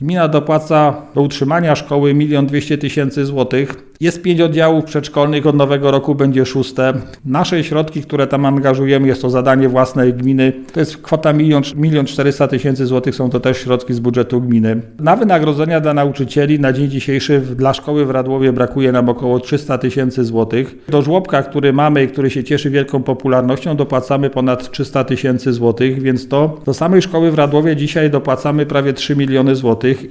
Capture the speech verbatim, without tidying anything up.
Gmina dopłaca do utrzymania szkoły milion dwieście tysięcy złotych. Jest pięć oddziałów przedszkolnych, od nowego roku będzie szóste. Nasze środki, które tam angażujemy, jest to zadanie własne gminy. To jest kwota milion czterysta tysięcy złotych, są to też środki z budżetu gminy. Na wynagrodzenia dla nauczycieli na dzień dzisiejszy dla szkoły w Radłowie brakuje nam około trzysta tysięcy złotych. Do żłobka, który mamy i który się cieszy wielką popularnością, dopłacamy ponad trzysta tysięcy złotych, więc to do samej szkoły w Radłowie dzisiaj dopłacamy prawie trzy miliony złotych.